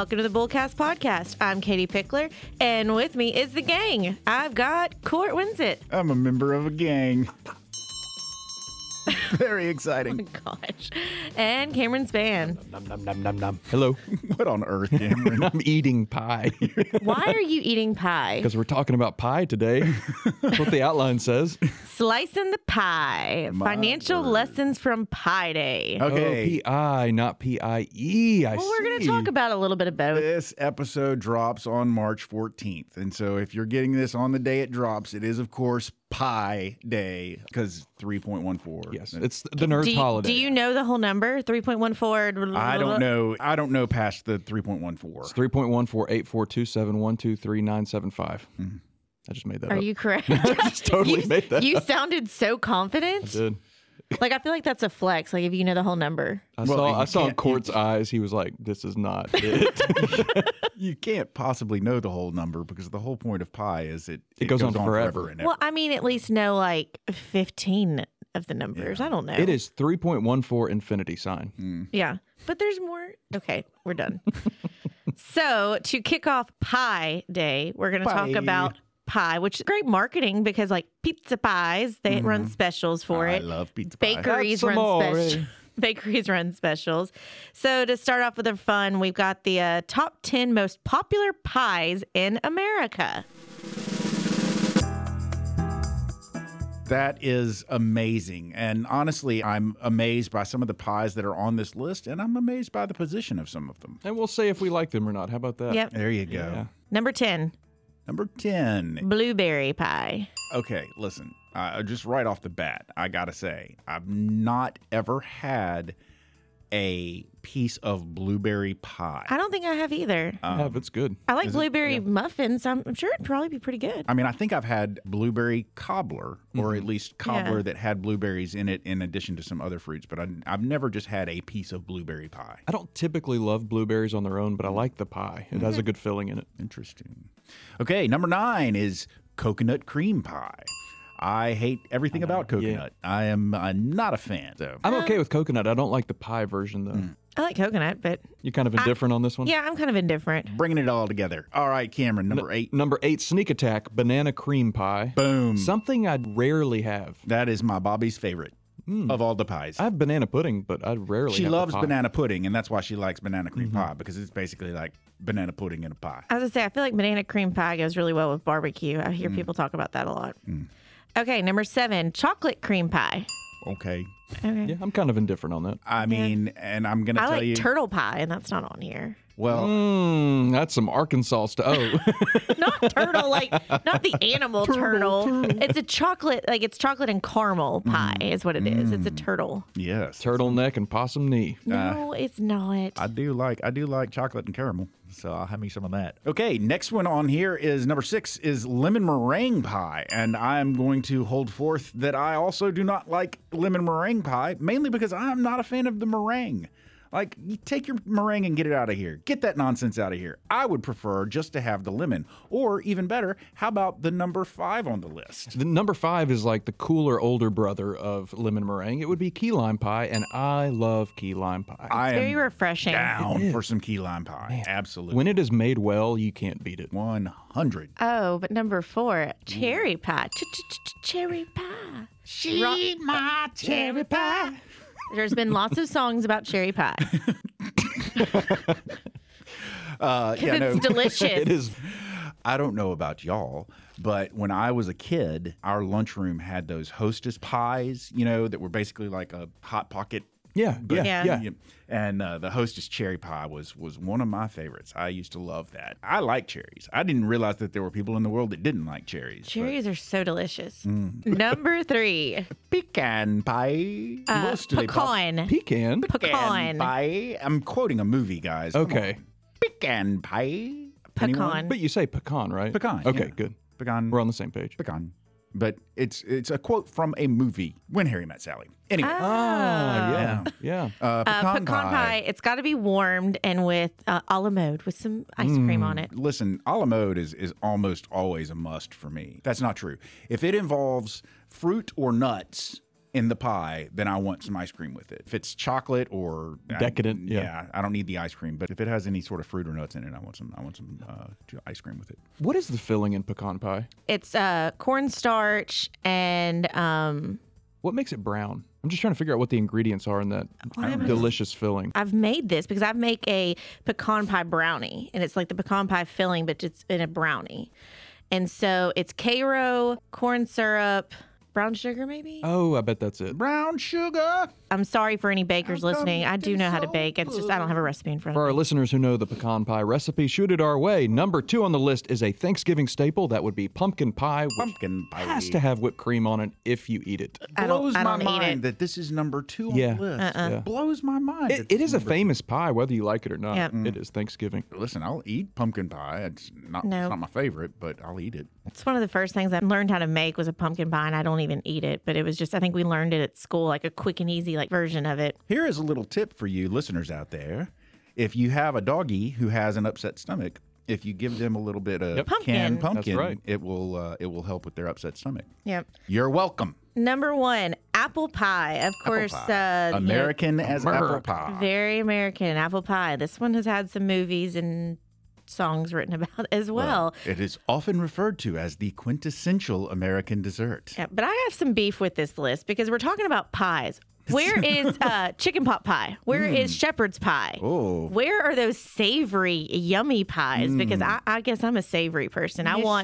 welcome to the Bullcast Podcast. I'm Katie Pickler, and with me is the gang. I've got Court Winsett. I'm a member of a gang. Very exciting. Oh, gosh. And Cameron Spann. Nom, nom, nom, nom, nom. Hello. What on earth, Cameron? I'm eating pie Why are you eating pie? because we're talking about pie today. That's what the outline says. Slicing the pie. My Financial word. lessons from Pie Day. Okay. Oh, P-I, not P-I-E. Well, we're going to talk about a little bit of both. This episode drops on March 14th. And so if you're getting this on the day it drops, it is, of course, Pie Day because 3.14. Yes, it's the nerd's holiday. Do you know the whole number? 3.14? I don't know. I don't know past the 3.14. It's 3.148427123975. I just made that Are up. you correct? I just totally made that You up. sounded so confident. Did. Like, I feel like that's a flex, like if you know the whole number. I Well, saw you in can't- Court's eyes, he was like, this is not it. You can't possibly know the whole number because the whole point of pi is it goes on forever. and Well, I mean, at least know like 15 of the numbers. I don't know. It is 3.14 infinity sign. Yeah. But there's more. Okay, we're done. So, to kick off Pie Day, we're going to talk Pie. about pie, which is great marketing because, like, pizza pies, they run specials for I it. love pizza pie. Bakeries That's run amore. specials. Bakeries run specials. So to start off with the fun, we've got the top 10 most popular pies in America. That is amazing. And honestly, I'm amazed by some of the pies that are on this list, and I'm amazed by the position of some of them. And we'll say if we like them or not. How about that? Yep. There you go. Yeah. Number 10, Number 10. blueberry pie. Okay, listen, just right off the bat, I gotta say, I've not ever had a piece of blueberry pie. I don't think I have either. Yeah, it's good. I like blueberry muffins. I'm sure it'd probably be pretty good. I mean, I think I've had blueberry cobbler, or at least cobbler Yeah. that had blueberries in it in addition to some other fruits, but I've never just had a piece of blueberry pie. I don't typically love blueberries on their own, but I like the pie. It has a good filling in it. Interesting. Okay, number 9 is coconut cream pie. I hate everything about coconut. I am not a fan. So. I'm okay with coconut. I don't like the pie version, though. I like coconut, but You kind of indifferent on this one? yeah, I'm kind of indifferent. Bringing it all together. All right, Cameron, number 8. Number 8, Sneak Attack, banana cream pie. Boom. Something I'd rarely have. That is my Bobby's favorite of all the pies. I have banana pudding, but I rarely She have the loves pie. banana pudding, and that's why she likes banana cream pie, because it's basically like banana pudding in a pie. I was gonna say, I feel like banana cream pie goes really well with barbecue. I hear people talk about that a lot. Okay, number 7, chocolate cream pie. Okay. Okay. Yeah, I'm kind of indifferent on that. I mean, and I'm going to I tell like you. turtle pie, and that's not on here. Well, That's some Arkansas stuff. Oh, Not turtle, like not the animal turtle. It's a chocolate, like it's chocolate and caramel pie is what it is. It's a turtle. yes. turtleneck and possum knee. No, it's not. I do like chocolate and caramel, so I'll have me some of that. Okay, next one on here is number 6 is lemon meringue pie, and I'm going to hold forth that I also do not like lemon meringue pie, mainly because I'm not a fan of the meringue. Like, you take your meringue and get it out of here. Get that nonsense out of here. I would prefer just to have the lemon. Or even better, how about the number 5 on the list? The number 5 is like the cooler older brother of lemon meringue. It would be key lime pie, and I love key lime pie. I Very am refreshing. down for some key lime pie. Absolutely. When it is made well, you can't beat it. 100. Oh, but number 4, cherry pie. Cherry pie. She my cherry pie. There's been lots of songs about cherry pie. It's delicious. It is. I don't know about y'all, but when I was a kid, our lunchroom had those Hostess pies, that were basically like a Hot Pocket. Yeah. Yeah. And the Hostess cherry pie was one of my favorites. I used to love that. I like cherries. I didn't realize that there were people in the world that didn't like cherries. but Cherries are so delicious. Number 3, pecan pie. Mostly pecan. Pecan. Pecan. pie. I'm quoting a movie, guys. Come Okay. on. Pecan pie. Anyone? Pecan. But you say pecan, right? Pecan. Okay, yeah. good. Pecan. We're on the same page. Pecan. But it's a quote from a movie, When Harry Met Sally. Anyway, Ah, yeah. pecan, pie. It's got to be warmed and with a la mode with some ice cream on it. Listen, a la mode is almost always a must for me. That's not true. If it involves fruit or nuts, in the pie, then I want some ice cream with it. If it's chocolate or Decadent, yeah. I don't need the ice cream. But if it has any sort of fruit or nuts in it, I want some ice cream with it. What is the filling in pecan pie? It's cornstarch and What makes it brown? I'm just trying to figure out what the ingredients are in that delicious filling. I've made this because I make a pecan pie brownie, and it's like the pecan pie filling, but it's in a brownie. And so it's Karo, corn syrup, brown sugar, maybe? Oh, I bet that's it. Brown sugar. I'm sorry for any bakers How come listening. I it do tastes know how to so bake. It's just I don't have a recipe in front For of our me. listeners who know the pecan pie recipe, shoot it our way. Number 2 on the list is a Thanksgiving staple. That would be pumpkin pie, which Pumpkin pie. has to have whipped cream on it if you eat it. Blows I my don't eat mind it. that this is number 2 on Yeah. the list. Yeah. Blows my mind. that It this is a number- famous pie, whether you like it or not. Yep. It is Thanksgiving. Listen, I'll eat pumpkin pie. It's not my favorite, but I'll eat it. It's one of the first things I learned how to make was a pumpkin pie, and I don't even eat it. But it was just, I think we learned it at school, like a quick and easy version of it. Here is a little tip for you listeners out there. If you have a doggy who has an upset stomach, if you give them a little bit of canned pumpkin, That's right. it will help with their upset stomach. Yep. You're welcome. Number 1, apple pie. Of course, pie. American as apple pie. very American apple pie. This one has had some movies and songs written about as well. It is often referred to as the quintessential American dessert. Yeah, but I have some beef with this list because we're talking about pies. Where is chicken pot pie? Where is shepherd's pie? Oh. Where are those savory, yummy pies? Because I guess I'm a savory person. I want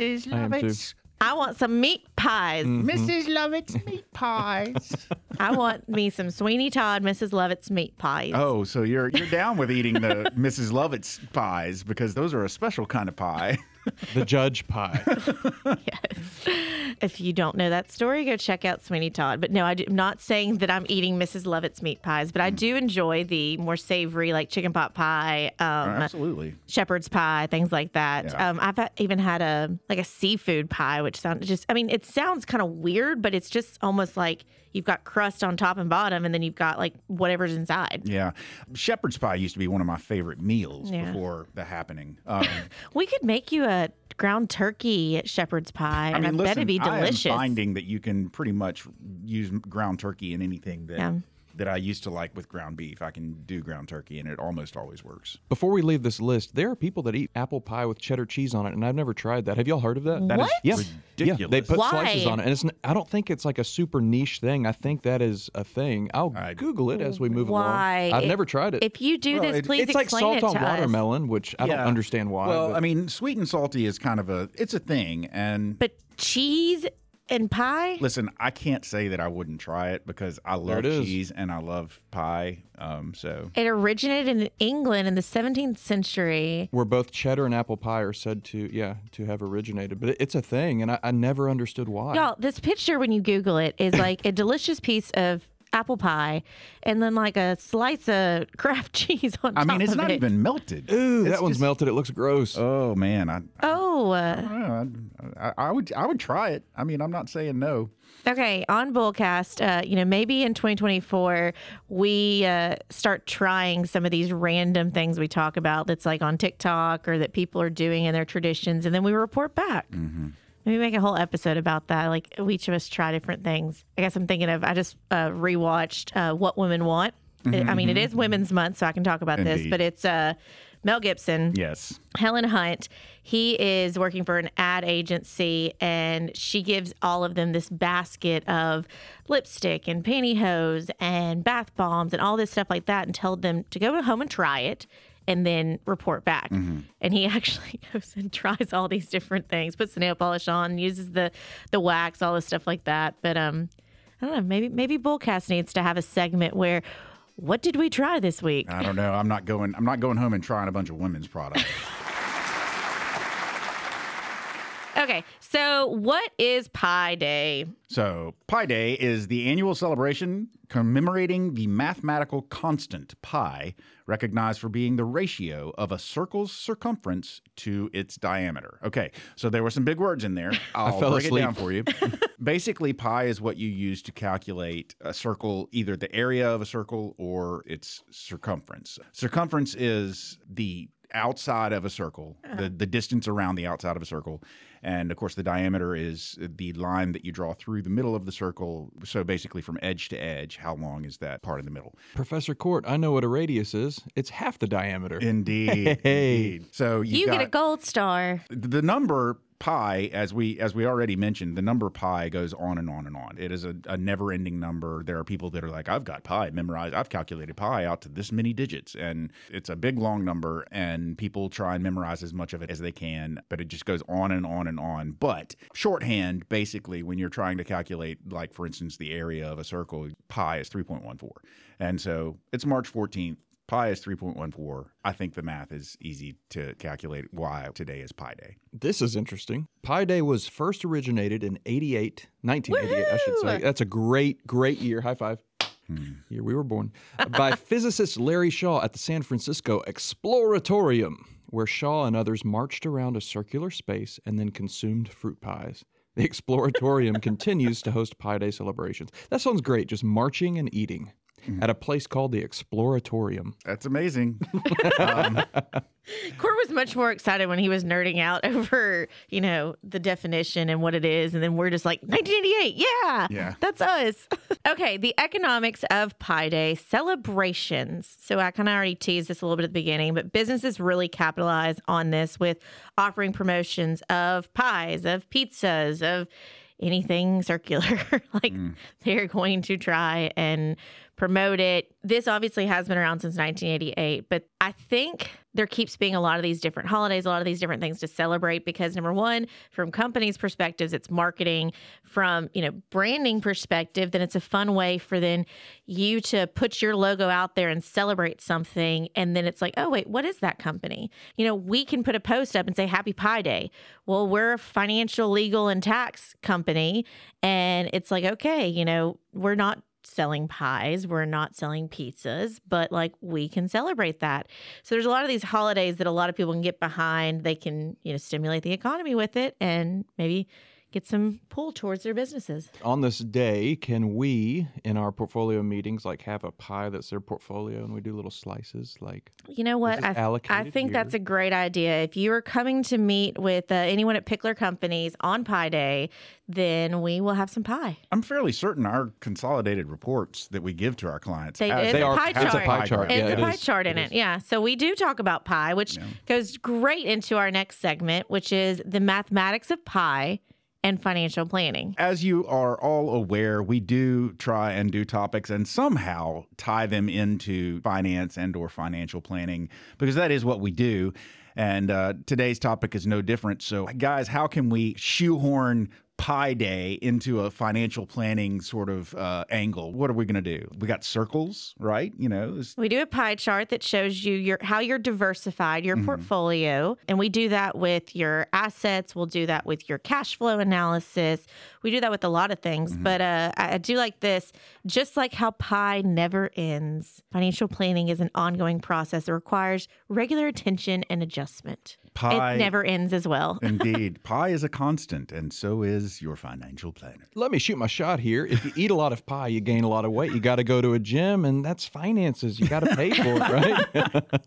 some meat pies. Mrs. Lovett's meat pies. I want me some Sweeney Todd, Mrs. Lovett's meat pies. Oh, so you're down with eating the Mrs. Lovett's pies because those are a special kind of pie. The judge pie. Yes. If you don't know that story, go check out Sweeney Todd. But no, I'm not saying that I'm eating Mrs. Lovett's meat pies, but I do enjoy the more savory, like chicken pot pie, Absolutely. shepherd's pie, things like that. Yeah. I've even had a seafood pie, which sounds it sounds kind of weird, but it's just almost like you've got crust on top and bottom, and then you've got whatever's inside. Yeah. Shepherd's pie used to be one of my favorite meals Yeah. before the happening. We could make you a ground turkey shepherd's pie, and I bet listen, it'd be delicious. I am finding that you can pretty much use ground turkey in anything that Yeah. that I used to like with ground beef. I can do ground turkey, and it almost always works. Before we leave this list, there are people that eat apple pie with cheddar cheese on it, and I've never tried that. Have y'all heard of that? That is What? Yeah. ridiculous. Yeah, they put Why? slices on it, and I don't think it's like a super niche thing. I think that is a thing. I'll Google it as we move Why? along. I've never tried it. If you do this, please It's like explain salt it on to us. watermelon, which I don't understand why. Well, but- I mean, sweet and salty is kind of it's a thing. And But cheese and pie? listen, I can't say that I wouldn't try it because I love it is. cheese and I love pie. So It originated in England in the 17th century. where both cheddar and apple pie are said to have originated, but it's a thing, and I never understood why. Y'all, this picture, when you Google it, is like a delicious piece of apple pie and then like a slice of Kraft cheese on top I mean, it's of not it. even melted. Ooh, It's that one's just- melted. It looks gross. Oh man, I Oh, would try it. I mean, I'm not saying no. okay. On Bullcast, maybe in 2024, we start trying some of these random things we talk about that's like on TikTok or that people are doing in their traditions, and then we report back. Maybe make a whole episode about that. Like each of us try different things. I guess I'm thinking of, I just rewatched What Women Want. I mean, it is Women's Month, so I can talk about this, Indeed. but it's Mel Gibson. Yes. Helen Hunt, he is working for an ad agency, and she gives all of them this basket of lipstick and pantyhose and bath bombs and all this stuff like that, and told them to go home and try it and then report back. And he actually goes and tries all these different things, puts the nail polish on, uses the wax, all this stuff like that. But I don't know, maybe Bullcast needs to have a segment where, what did we try this week? I don't know. I'm not going home and trying a bunch of women's products. Okay, so what is Pi Day? So, Pi Day is the annual celebration commemorating the mathematical constant pi, recognized for being the ratio of a circle's circumference to its diameter. Okay, so there were some big words in there. I'll fell break asleep. it down for you. Basically, pi is what you use to calculate a circle, either the area of a circle or its circumference. Circumference is the outside of a circle, the distance around the outside of a circle. And of course, the diameter is the line that you draw through the middle of the circle. So basically, from edge to edge, how long is that part in the middle? Professor Court, I know what a radius is. It's half the diameter. Indeed. Hey. Indeed. So You get a gold star. the number pi, as we already mentioned, the number pi goes on and on and on. It is a never-ending number. There are people that are like, I've got pi memorized. I've calculated pi out to this many digits, and it's a big, long number, and people try and memorize as much of it as they can, but it just goes on and on and on. But shorthand, basically, when you're trying to calculate, like, for instance, the area of a circle, pi is 3.14. And so it's March 14th. Pi is 3.14. I think the math is easy to calculate why today is Pi Day. This is interesting. Pi Day was first originated in 1988, I should say. That's a great year. High five. Year we were born. By physicist Larry Shaw at the San Francisco Exploratorium, where Shaw and others marched around a circular space and then consumed fruit pies. The Exploratorium continues to host Pi Day celebrations. That sounds great, just marching and eating. At a place called the Exploratorium. That's amazing. Court was much more excited when he was nerding out over, the definition and what it is. And then we're just like, 1988, yeah, that's us. Okay, the economics of Pi Day celebrations. So I kind of already teased this a little bit at the beginning, but businesses really capitalize on this with offering promotions of pies, of pizzas, of anything circular. They're going to try and promote it. This obviously has been around since 1988, but I think there keeps being a lot of these different holidays, a lot of these different things to celebrate because, number one, from companies' perspectives, it's marketing. From, branding perspective, then it's a fun way for then you to put your logo out there and celebrate something. And then it's like, oh, wait, what is that company? We can put a post up and say Happy Pi Day. Well, we're a financial, legal, and tax company. And it's like, okay, we're not selling pies, we're not selling pizzas, but we can celebrate that. So there's a lot of these holidays that a lot of people can get behind. They can, stimulate the economy with it and maybe get some pull towards their businesses. On this day, can we, in our portfolio meetings, have a pie that's their portfolio and we do little slices? You know what? I think that's a great idea. If you are coming to meet with anyone at Pickler Companies on Pi Day, then we will have some pie. I'm fairly certain our consolidated reports that we give to our clients it's a pie chart. It's a pie chart. It's a pie chart in it. Yeah. So we do talk about pie, which goes great into our next segment, which is the mathematics of pie and financial planning. As you are all aware, we do try and do topics and somehow tie them into finance and or financial planning because that is what we do. And today's topic is no different. So, guys, how can we shoehorn Pi Day into a financial planning sort of angle? What are we going to do? We got circles, right? We do a pie chart that shows you how you're diversified, your portfolio. And we do that with your assets. We'll do that with your cash flow analysis. We do that with a lot of things. But I do like this. Just like how pie never ends, financial planning is an ongoing process that requires regular attention and adjustment. Pie, it never ends as well. Indeed. Pie is a constant, and so is your financial planner. Let me shoot my shot here. If you eat a lot of pie, you gain a lot of weight. You got to go to a gym, and that's finances. You got to pay for it, right?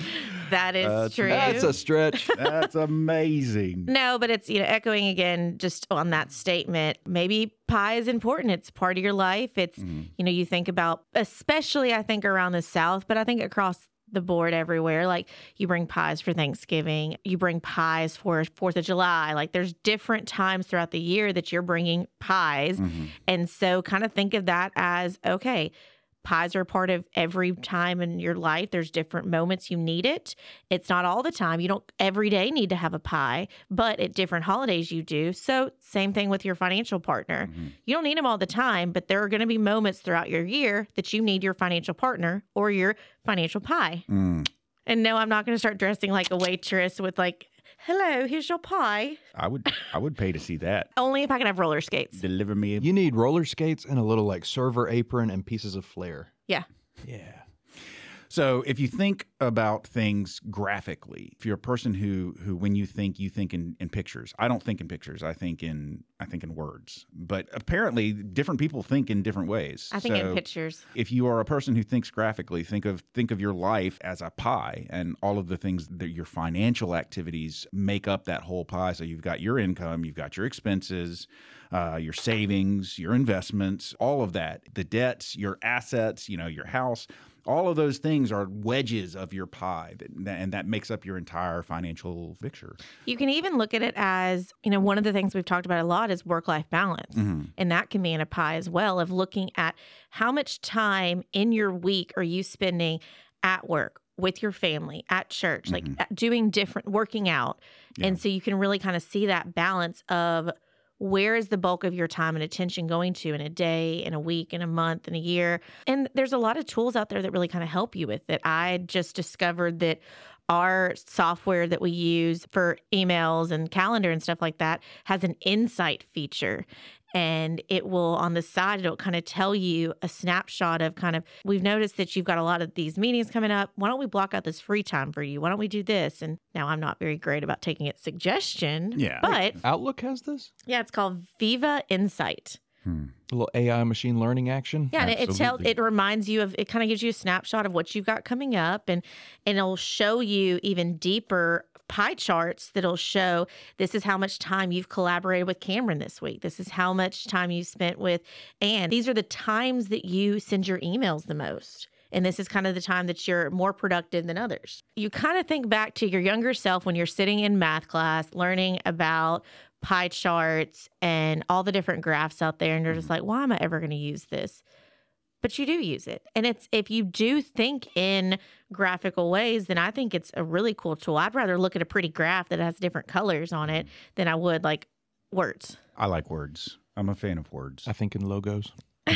That is true. That's a stretch. That's amazing. No, but it's, echoing again just on that statement. Maybe pie is important. It's part of your life. It's, you think about, especially I think around the South, but I think across the board everywhere. You bring pies for Thanksgiving, you bring pies for 4th of July. There's different times throughout the year that you're bringing pies. And so kind of think of that as, okay, pies are a part of every time in your life. There's different moments you need it. It's not all the time. You don't every day need to have a pie, but at different holidays you do. So same thing with your financial partner. You don't need them all the time, but there are going to be moments throughout your year that you need your financial partner or your financial pie. And no, I'm not going to start dressing like a waitress with hello, here's your pie. I would pay to see that. Only if I can have roller skates. Deliver me. You need roller skates and a little server apron and pieces of flair. Yeah. Yeah. So if you think about things graphically, if you're a person who when you think in pictures. I don't think in pictures. I think in words. But apparently different people think in different ways. I think in pictures. If you are a person who thinks graphically, think of your life as a pie, and all of the things that your financial activities make up that whole pie. So you've got your income, you've got your expenses, your savings, your investments, all of that, the debts, your assets, your house. All of those things are wedges of your pie, and that makes up your entire financial picture. You can even look at it as, one of the things we've talked about a lot is work-life balance. Mm-hmm. And that can be in a pie as well, of looking at how much time in your week are you spending at work, with your family, at church, like doing working out. Yeah. And so you can really kind of see that balance of where is the bulk of your time and attention going to in a day, in a week, in a month, in a year? And there's a lot of tools out there that really kind of help you with it. I just discovered that our software that we use for emails and calendar and stuff like that has an insight feature. And it will, on the side, it'll kind of tell you a snapshot of we've noticed that you've got a lot of these meetings coming up. Why don't we block out this free time for you? Why don't we do this? And now I'm not very great about taking its suggestion. Yeah. But Outlook has this? Yeah, it's called Viva Insight. A little AI machine learning action. Yeah, and it reminds you it kind of gives you a snapshot of what you've got coming up, and it'll show you even deeper pie charts that'll show this is how much time you've collaborated with Cameron this week. This is how much time you spent with Ann. These are the times that you send your emails the most. And this is kind of the time that you're more productive than others. You kind of think back to your younger self when you're sitting in math class, learning about pie charts and all the different graphs out there. And you're just like, why am I ever going to use this? But you do use it. And if you do think in graphical ways, then I think it's a really cool tool. I'd rather look at a pretty graph that has different colors on it than I would like words. I like words. I'm a fan of words. I think in logos.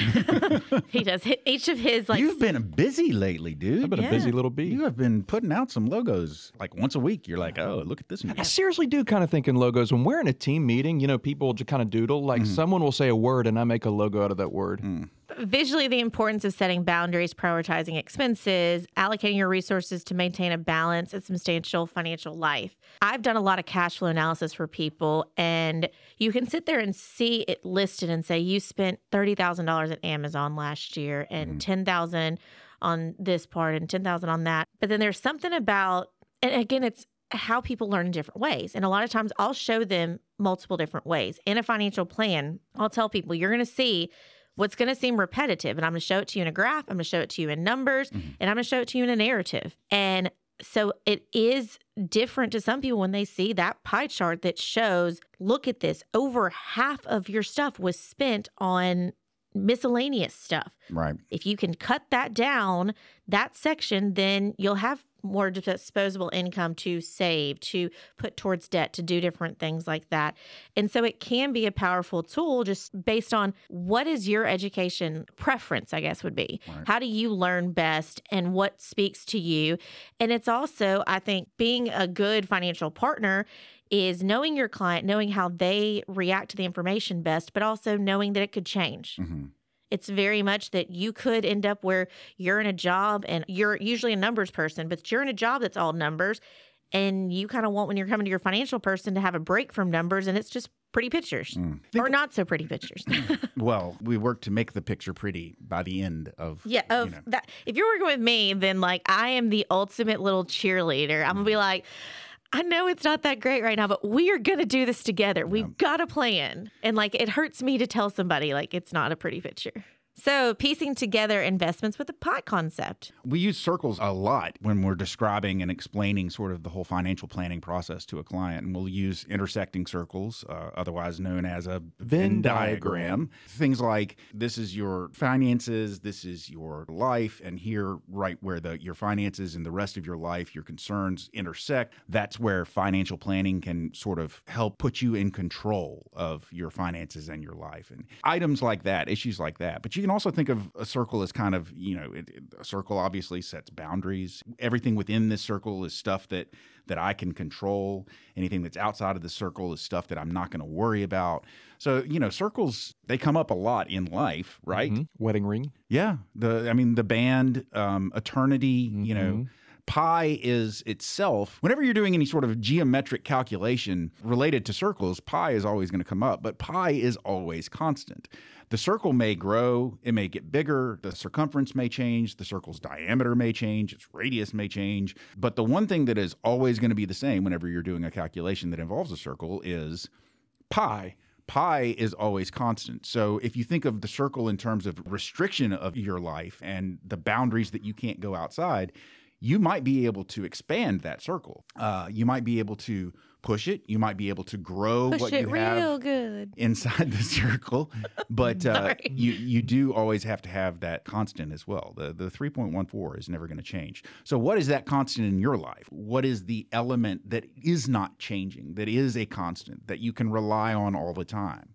He does. Each of his You've been busy lately, dude. I've been a busy little bee. You have been putting out some logos like once a week. You're like, oh, look at this one. I seriously do kind of think in logos. When we're in a team meeting, people just kind of doodle. Like someone will say a word and I make a logo out of that word. Visually, the importance of setting boundaries, prioritizing expenses, allocating your resources to maintain a balanced and substantial financial life. I've done a lot of cash flow analysis for people, and you can sit there and see it listed and say you spent $30,000 at Amazon last year and $10,000 on this part and $10,000 on that. But then there's something about, and again, it's how people learn in different ways. And a lot of times I'll show them multiple different ways. In a financial plan, I'll tell people you're going to see what's going to seem repetitive, and I'm going to show it to you in a graph, I'm going to show it to you in numbers, and I'm going to show it to you in a narrative. And so it is different to some people when they see that pie chart that shows, look at this, over half of your stuff was spent on miscellaneous stuff. Right. If you can cut that down, that section, then you'll have more disposable income to save, to put towards debt, to do different things like that. And so it can be a powerful tool just based on what is your education preference, I guess would be. Right. How do you learn best and what speaks to you? And it's also, I think, being a good financial partner is knowing your client, knowing how they react to the information best, but also knowing that it could change. It's very much that you could end up where you're in a job and you're usually a numbers person, but you're in a job that's all numbers. And you kind of want, when you're coming to your financial person, to have a break from numbers, and it's just pretty pictures or not so pretty pictures. Well, we work to make the picture pretty by the end of. Yeah. That. If you're working with me, then I am the ultimate little cheerleader. I'm going to be like, I know it's not that great right now, but we are going to do this together. We've got a plan. And it hurts me to tell somebody it's not a pretty picture. So piecing together investments with the pie concept. We use circles a lot when we're describing and explaining sort of the whole financial planning process to a client. And we'll use intersecting circles, otherwise known as a Venn diagram. Things like, this is your finances, this is your life, and here, right where your finances and the rest of your life, your concerns intersect, that's where financial planning can sort of help put you in control of your finances and your life. And items like that, issues like that. But you can also think of a circle as kind of, a circle obviously sets boundaries. Everything within this circle is stuff that I can control. Anything that's outside of the circle is stuff that I'm not going to worry about. So, circles, they come up a lot in life, right? Wedding ring. Yeah. The band, eternity, pi is itself, whenever you're doing any sort of geometric calculation related to circles, pi is always going to come up, but pi is always constant. The circle may grow, it may get bigger, the circumference may change, the circle's diameter may change, its radius may change, but the one thing that is always going to be the same whenever you're doing a calculation that involves a circle is pi. Pi is always constant. So if you think of the circle in terms of restriction of your life and the boundaries that you can't go outside, you might be able to expand that circle. You might be able to push it. You might be able to grow what you have inside the circle. But you do always have to have that constant as well. The 3.14 is never going to change. So what is that constant in your life? What is the element that is not changing, that is a constant, that you can rely on all the time?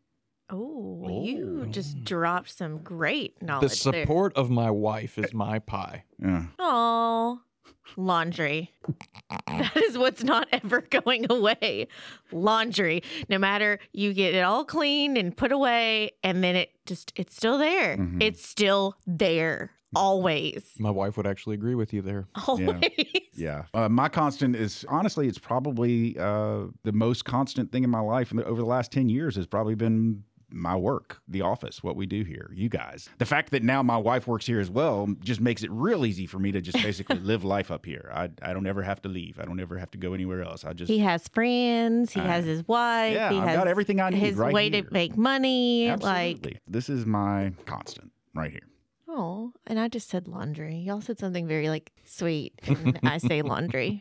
Oh, you just dropped some great knowledge. The support of my wife is my pi. Yeah. Oh, laundry. That is what's not ever going away. Laundry. No matter, you get it all cleaned and put away, and then it's still there. Mm-hmm. It's still there. Always. My wife would actually agree with you there. Always. Yeah. My constant is, honestly, it's probably the most constant thing in my life over the last 10 years has probably been my work, the office, what we do here, you guys. The fact that now my wife works here as well just makes it real easy for me to just basically live life up here. I don't ever have to leave. I don't ever have to go anywhere else. He has friends. He has his wife. Yeah, he I've has got everything I need his right way here. to make money. Absolutely. This is my constant right here. Oh, and I just said laundry. Y'all said something very sweet, and I say laundry.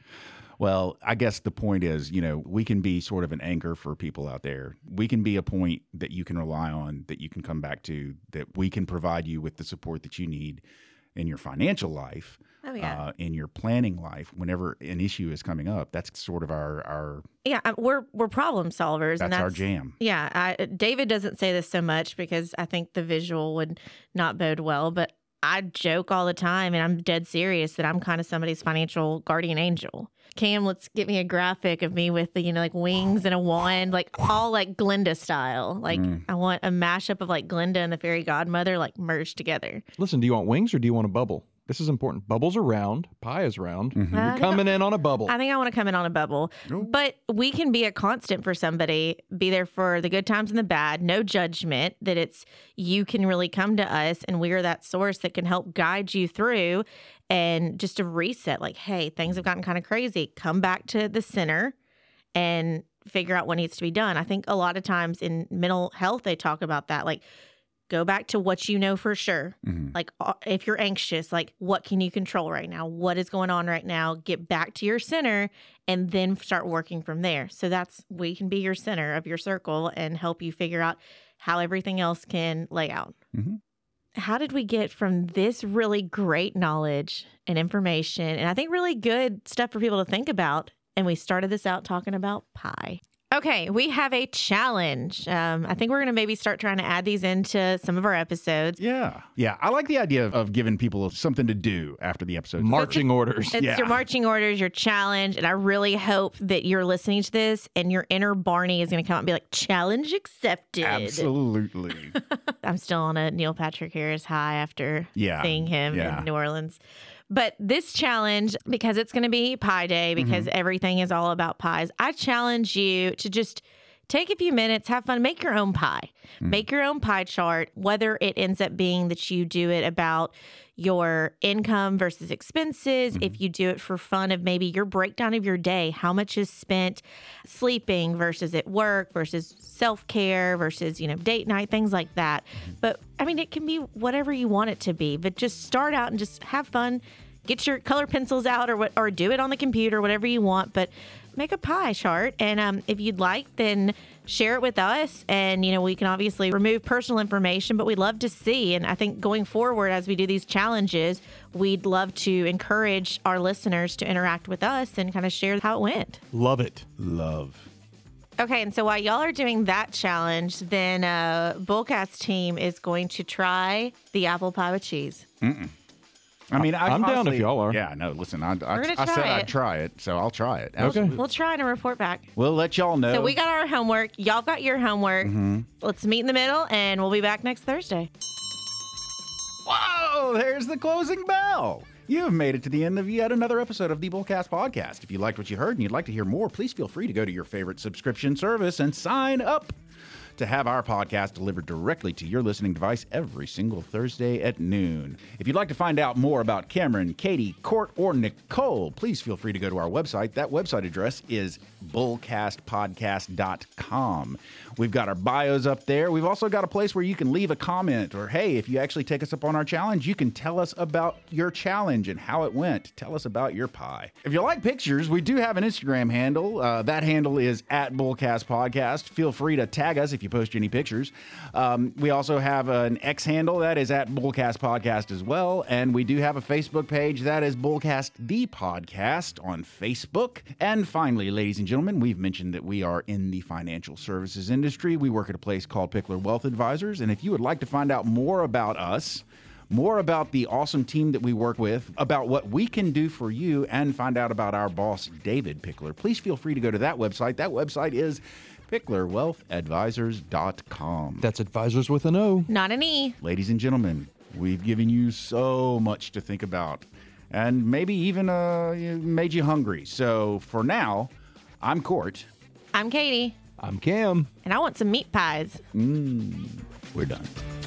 Well, I guess the point is, we can be sort of an anchor for people out there. We can be a point that you can rely on, that you can come back to, that we can provide you with the support that you need in your financial life, in your planning life. Whenever an issue is coming up, that's sort of our we're problem solvers. That's our jam. Yeah, David doesn't say this so much because I think the visual would not bode well, but I joke all the time, and I'm dead serious that I'm kind of somebody's financial guardian angel. Cam, let's get me a graphic of me with the, wings and a wand, all Glinda style. I want a mashup of Glinda and the fairy godmother, merged together. Listen, do you want wings or do you want a bubble? This is important. Bubbles are round. Pie is round. Mm-hmm. You're coming in on a bubble. I think I want to come in on a bubble. Ooh. But we can be a constant for somebody, be there for the good times and the bad, no judgment, that it's you can really come to us and we are that source that can help guide you through and just a reset. Hey, things have gotten kind of crazy. Come back to the center and figure out what needs to be done. I think a lot of times in mental health, they talk about that. Go back to what you know for sure. Mm-hmm. If you're anxious, what can you control right now? What is going on right now? Get back to your center and then start working from there. So we can be your center of your circle and help you figure out how everything else can lay out. Mm-hmm. How did we get from this really great knowledge and information, and I think really good stuff for people to think about, and we started this out talking about pi? Okay, we have a challenge. I think we're going to maybe start trying to add these into some of our episodes. Yeah. Yeah. I like the idea of giving people something to do after the episode. Marching orders. It's your marching orders, your challenge. And I really hope that you're listening to this and your inner Barney is going to come out and be like, challenge accepted. Absolutely. I'm still on a Neil Patrick Harris high after seeing him in New Orleans. But this challenge, because it's going to be Pi Day, because everything is all about pies, I challenge you to just take a few minutes, have fun, make your own pie. Make your own pie chart, whether it ends up being that you do it about your income versus expenses, if you do it for fun of maybe your breakdown of your day, how much is spent sleeping versus at work versus self-care versus, date night, things like that. But it can be whatever you want it to be, but just start out and just have fun. Get your color pencils out or do it on the computer, whatever you want, but make a pie chart. And if you'd like, then share it with us. And, we can obviously remove personal information, but we'd love to see. And I think going forward, as we do these challenges, we'd love to encourage our listeners to interact with us and kind of share how it went. Love it. Love. Okay, and so while y'all are doing that challenge, then Bullcast team is going to try the apple pie with cheese. I mean, I'm down if y'all are. Yeah, no, listen, I gonna said try I'd it. try it, so I'll try it. Okay. Absolutely. We'll try and report back. We'll let y'all know. So we got our homework. Y'all got your homework. Let's meet in the middle, and we'll be back next Thursday. Whoa, there's the closing bell. You have made it to the end of yet another episode of the Bullcast Podcast. If you liked what you heard and you'd like to hear more, please feel free to go to your favorite subscription service and sign up to have our podcast delivered directly to your listening device every single Thursday at noon. If you'd like to find out more about Cameron, Katie, Court, or Nicole, please feel free to go to our website. That website address is bullcastpodcast.com. We've got our bios up there. We've also got a place where you can leave a comment, or hey, if you actually take us up on our challenge, you can tell us about your challenge and how it went. Tell us about your pie. If you like pictures, we do have an Instagram handle. That handle is @BullcastPodcast. Feel free to tag us if you post any pictures. We also have an X handle that is @BullcastPodcast as well. And we do have a Facebook page that is Bullcast the Podcast on Facebook. And finally, ladies and gentlemen, we've mentioned that we are in the financial services industry. We work at a place called Pickler Wealth Advisors. And if you would like to find out more about us, more about the awesome team that we work with, about what we can do for you, and find out about our boss, David Pickler, please feel free to go to that website. That website is picklerwealthadvisors.com. That's advisors with an O. Not an E. Ladies and gentlemen, we've given you so much to think about, and maybe even made you hungry. So for now, I'm Court. I'm Katie, I'm Cam. and I want some meat pies. We're done.